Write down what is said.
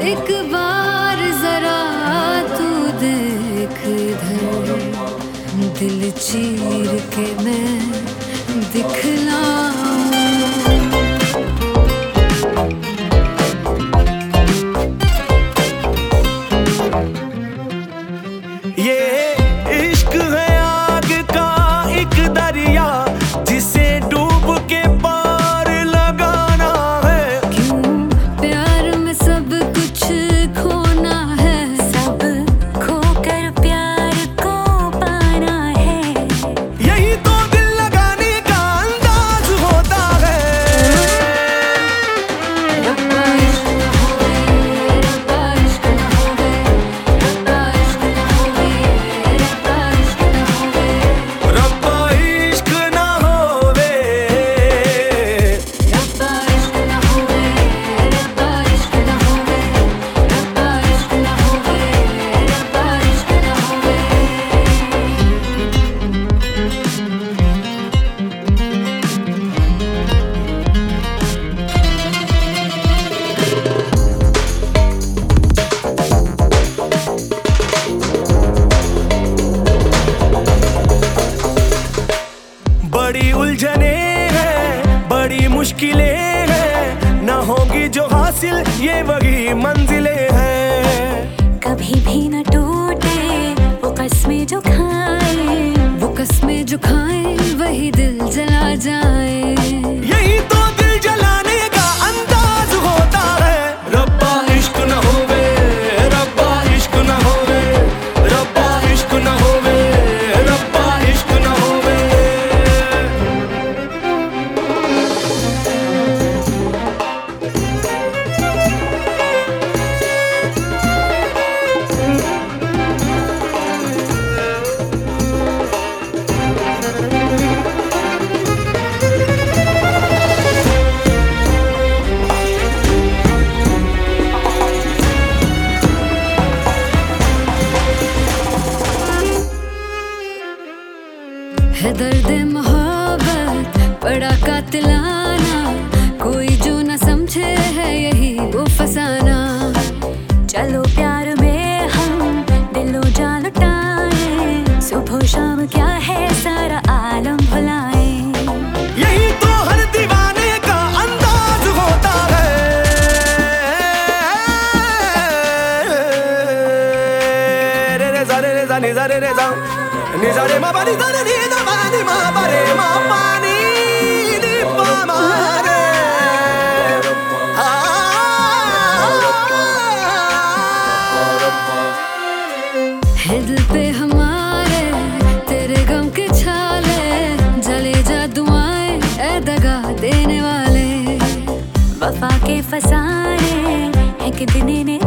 एक बार जरा तू देख इधर, दिल चीर के मैं दिखलाऊं। ये इश्क है आग का एक दरिया, जिसे डूब के पार लगाना है। क्यों प्यार में सब कुछ खोना है, सब खोकर प्यार को पाना है। यही तो दिल लगाने का अंदाज होता है। रब्बा इश्क न होवे, रब्बा इश्क न होवे, रब्बा इश्क न होवे, रब्बा इश्क न होवे, रब्बा इश्क ना होवे, रब्बा इश्क न होवे, रब्बा इश्क न होवे, रब्बा इश्क न होवे, रब्बा इश्क न होवे। बड़ी उलझने हैं, बड़ी मुश्किलें हैं, ना होगी जो हासिल ये वही मंजिलें हैं। कभी भी न टूटे वो कस्में जो खाए, वो कस्में जो खाए वही दिल जला जाए। यही तो दिल जलाने का अंदाज होता है। रब्बा इश्क न होवे, रब्बा इश्क न होवे, रब्बा इश्क न होवे, रब्बा इश्क न होवे। है दर्द मोहब्बत बड़ा कातिलाना, कोई जो न समझे है यही वो फसाना। चलो प्यार में हम दिलो जान लुटाएं, सुबह शाम क्या है सारा आलम भुलाएं। यही तो हर दीवाने का अंदाज होता है। रे रे सा रे रे सा नि सा रे रे सा नि सा रे मा पा नि सा रे नि सा पा नि मा पा रे मा पा नि नि पा मा रे। है दिल पे हमारे तेरे गम के छाले, जले जा दुआएं ऐ दगा देने वाले। वफा के फसाने हैं कितने ने